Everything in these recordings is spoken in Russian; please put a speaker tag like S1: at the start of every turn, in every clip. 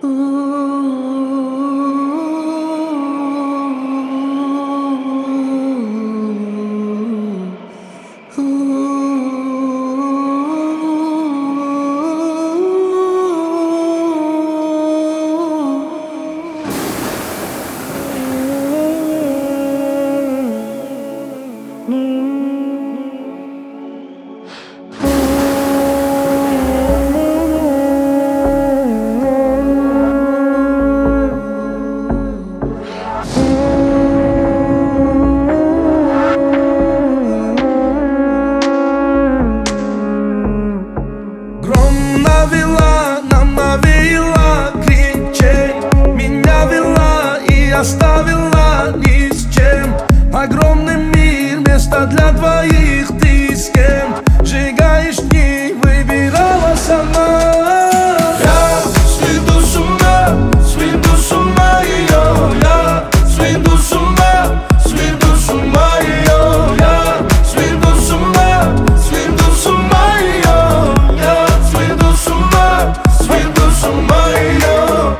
S1: Навела, нам навеяла кричать. Меня вела и оставила ни с чем. Огромный мир, место для двоих. Ты с кем сжигаешь дни, выбирала сама. Я сведу с ума ее. Я сведу с ума ее. Я сведу с ума ее. Я сведу с ума ее.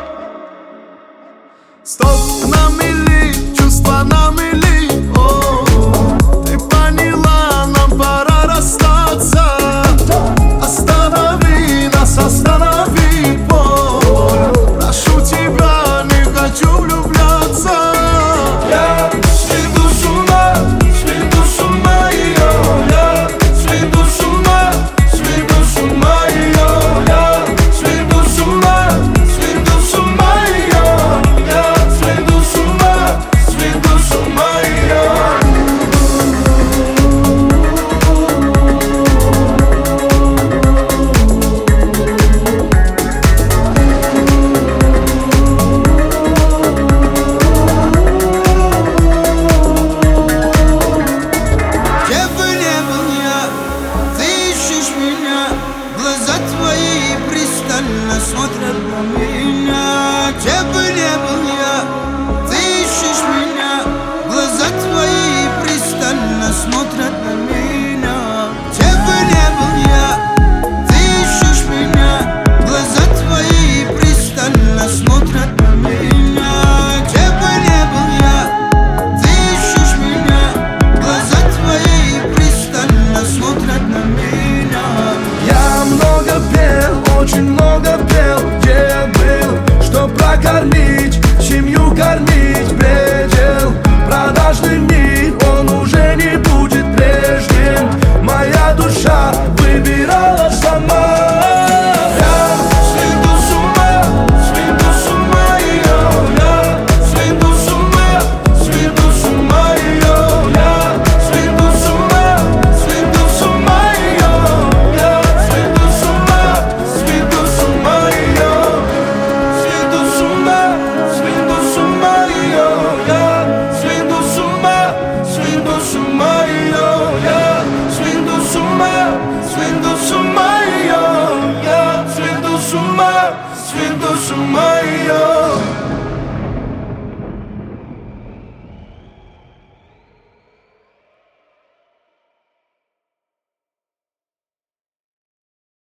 S2: Стоп на мели, чувства на мели. О, ты поняла, нам пора расстаться. Останови нас, останови боль. Прошу тебя, не хочу влюбляться.
S1: Я сведу с ума ее. Я сведу с ума ее. Я сведу с ума ее. Я сведу с ума ее.
S2: Где бы не был я, ты ищешь меня. Глаза твои пристально смотрят на меня.